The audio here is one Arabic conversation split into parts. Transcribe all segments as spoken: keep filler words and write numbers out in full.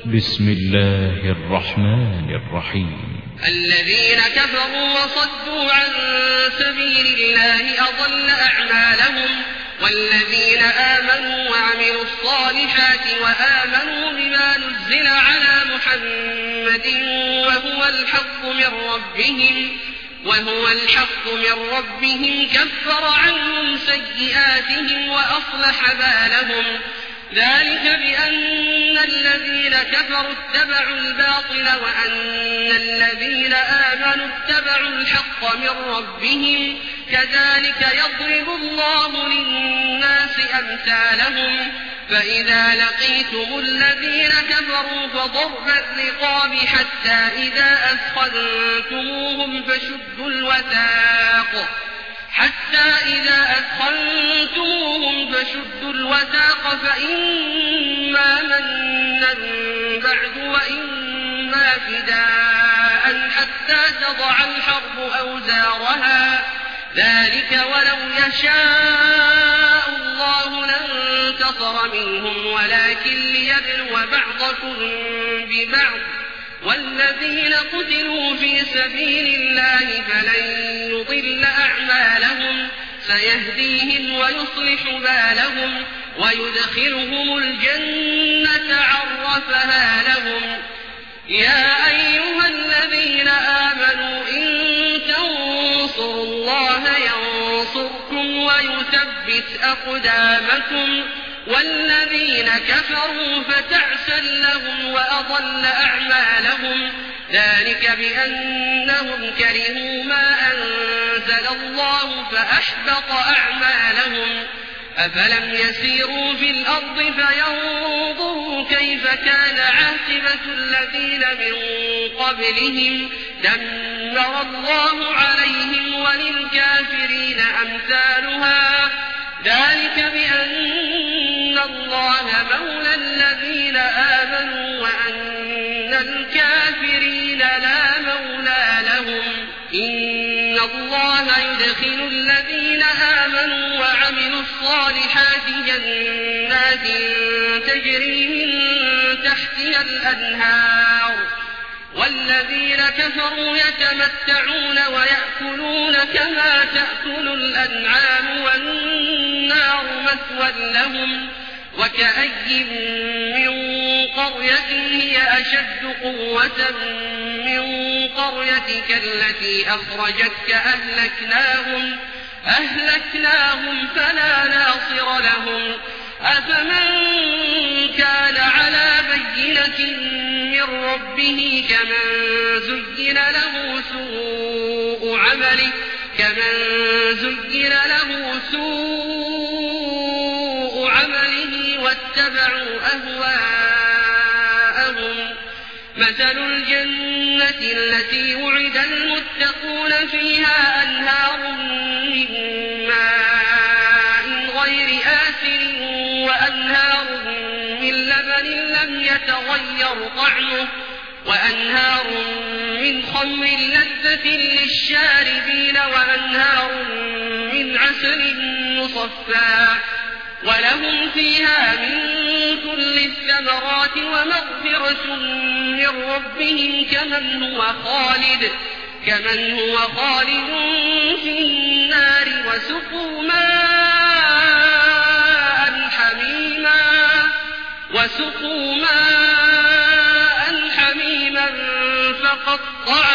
بسم الله الرحمن الرحيم. الذين كفروا وصدوا عن سبيل الله أضل أعمالهم، والذين آمنوا وعملوا الصالحات وآمنوا بما نزل على محمد وهو الحق من ربهم وهو الحق من ربهم كفر عنهم سيئاتهم وأصلح بالهم. ذلك بأن الذين كفروا اتبعوا الباطل وأن الذين آمنوا اتبعوا الحق من ربهم، كذلك يضرب الله للناس أمثالهم. فإذا لقيتم الذين كفروا فضرب الرقاب حتى إذا أثخنتموهم فشدوا الوثاق حتى إذا أثخنتموهم فشدوا الوثاق فإما منا بعد وإما فداء حتى تضع الحرب أوزارها، ذلك ولو يشاء الله لانتصر منهم ولكن ليبلو بعضكم ببعض، والذين قتلوا في سبيل الله فلن يضل أعمالهم، سيهديهم ويصلح بالهم ويدخلهم الجنة عرفها لهم. يا أيها الذين آمنوا إن تنصروا الله ينصركم ويثبت أقدامكم، والذين كفروا فتعسا لهم وأضل أعمالهم، ذلك بأنهم كرهوا ما أنزل الله فأحبط أعمالهم. أفلم يسيروا في الأرض فينظروا كيف كان عاقبة الذين من قبلهم، دمر الله عليهم وللكافرين أمثالها، ذلك بأن الله مولى الذين آمنوا وأن الكافرين لا مولى لهم. إن الله يدخل الذين آمنوا وعملوا الصالحات جنات تجري من تحتها الأنهار، والذين كفروا يتمتعون ويأكلون كما تأكل الأنعام والنار مثوى لهم. وكأي من قرية هي أشد قوة من قريتك التي أخرجتك أهلكناهم أهلكناهم فلا ناصر لهم. أفمن كان على بينة من ربه كمن زين له سوء عمله كمن زين له سوء عمله واتبعوا أهواءهم. مثل الجنة التي وعد المتقون فيها أنهار من ماء غير آسن وأنهار من لبن لم يتغير طعمه وأنهار من خمر لذة للشاربين وأنهار من عسل مصفى، ولهم فيها من كل الثمرات ومغفرة من ربهم كمن هو خالد كمن هو خالد في النار وسقوا ماء حميما وسقوا ماء حميما فقطع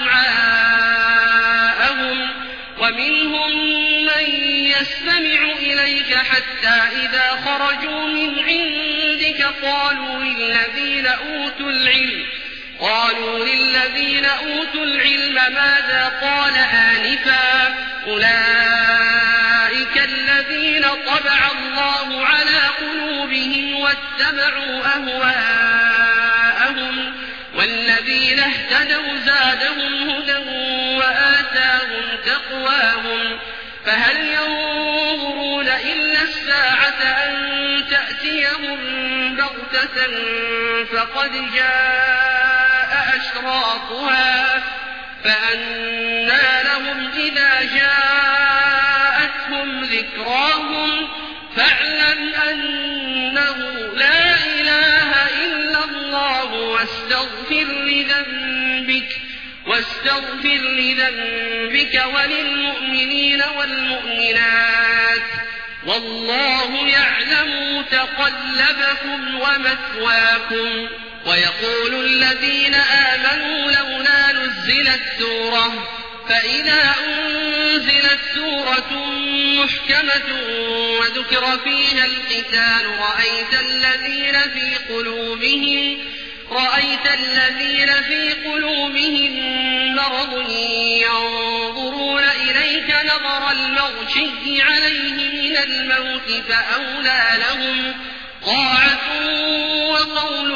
أمعاءهم. ومنهم من يستمع إليك حتى إذا خرجوا من عندك قالوا للذين أوتوا العلم قالوا للذين أوتوا العلم ماذا قال آنفا، أولئك الذين طبع الله على قلوبهم واتبعوا أهواءهم، والذين اهتدوا زادهم هدى وآتاهم تقواهم. فهل ينظرون إلا الساعة أن تأتيهم بغتة فقد جاء أشراطها، فأنى لهم إذا جاءتهم ذكراهم. فاعلم أنه لا إله إلا الله واستغفر لذنبك واستغفر لذنبك وللمؤمنين والمؤمنات والله يعلم متقلبكم ومثواكم. ويقول الذين آمنوا لولا نزلت سورة فإذا أنزلت سورة محكمة وذكر فيها القتال رأيت الذين في قلوبهم رأيت الذين في قلوبهم مرض ينظرون إليك نظر المغشي عليه من الموت فأولى لهم طاعة وقول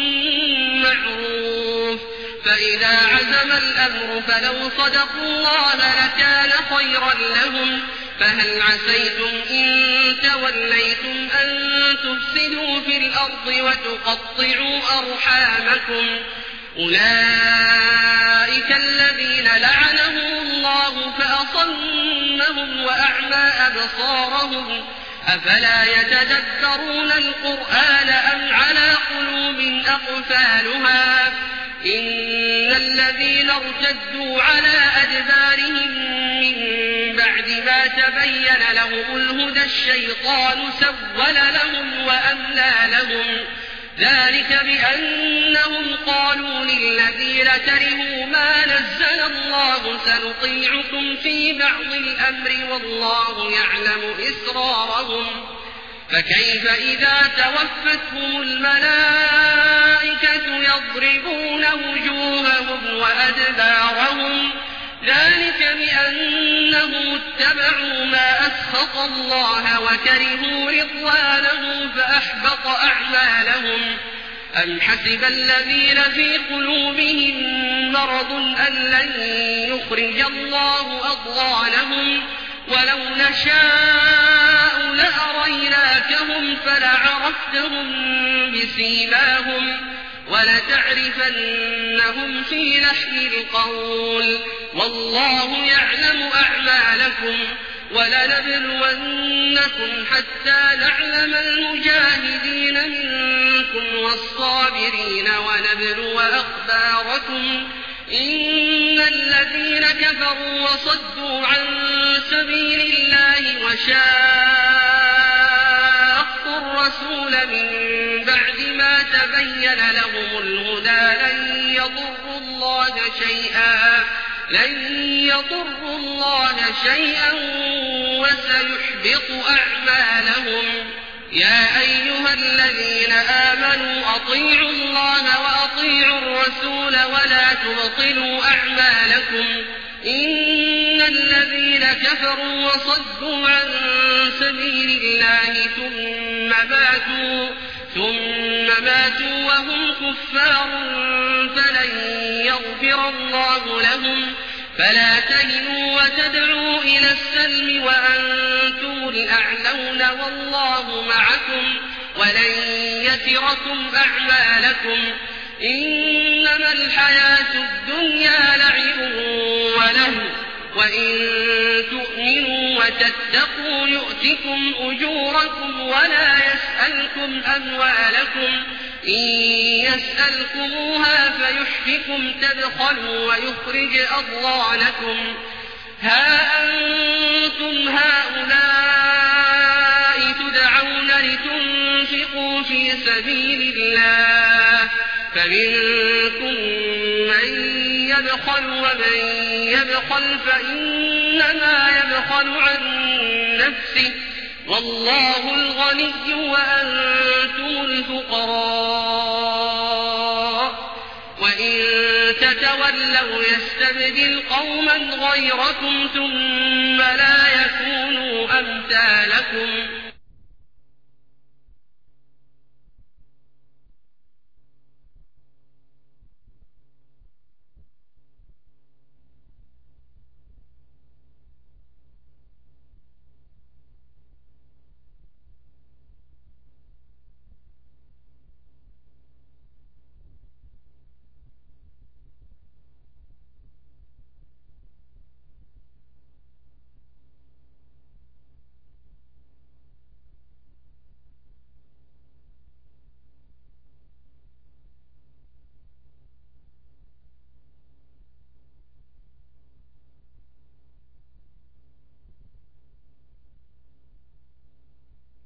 معروف. فإذا عزم الأمر فلو صدقوا الله لكان خيرا لهم. فهل عسيتم إن توليتم أن تفسدوا في الأرض وتقطعوا أرحامكم أولئك الذين لعنهم الله فأصمهم وأعمى أبصارهم أفلا يتدبرون القرآن أم على قلوب أقفالها إن الذين ارتدوا على أدبارهم من بعد ما تبين لهم الهدى الشيطان سول لهم وأملى لهم ذلك بأنهم قالوا للذين كرهوا ما نزل الله سنطيعكم في بعض الأمر والله يعلم إسرارهم. فكيف إذا توفتهم الملائكة يضربون وجوههم وأدبارهم ذلك بأنهم اتبعوا ما أسخط الله وكرهوا رضوانه فأحبط أعمالهم. أم حسب الذين في قلوبهم مرض أن لن يخرج الله أضغانهم ولو نشاء لأريناكهم فلعرفتهم بسيماهم ولتعرفنهم في لحن القول والله يعلم أعمالكم. ولنبلونكم حتى نعلم المجاهدين منكم والصابرين ونبلو أخباركم إن الذين كفروا وصدوا عن سبيل الله وشاقوا الرسول من بعد ما تبين لهم الهدى لن يضروا الله شيئا لن يضروا الله شيئا وسيحبط أعمالهم. يا أيها الذين آمنوا أطيعوا الله وأطيعوا الرسول ولا تبطلوا أعمالكم إن الذين كفروا وصدوا عن سبيل الله ثم ماتوا ثم ماتوا وهم كفار فلن يغفر الله لهم. فلا تهنوا وتدعوا إلى السلم وأنتم الأعلون والله معكم ولن يتركم أعمالكم. إنما الحياة الدنيا لعب ولهو وإن تؤمنوا وتتقوا يؤتكم أجوركم ولا يسألكم أموالكم إن يسألكموها فيحفكم تبخلوا ويخرج أضغانكم. ها أنتم هؤلاء تدعون لتنفقوا في سبيل الله فمنكم من يبخل ومن يبخل فإنما يبخل عن نفسه والله الغني وأنتم الفقراء وإن تتولوا يستبدل قوما غيركم ثم لا يكونوا أمثالكم.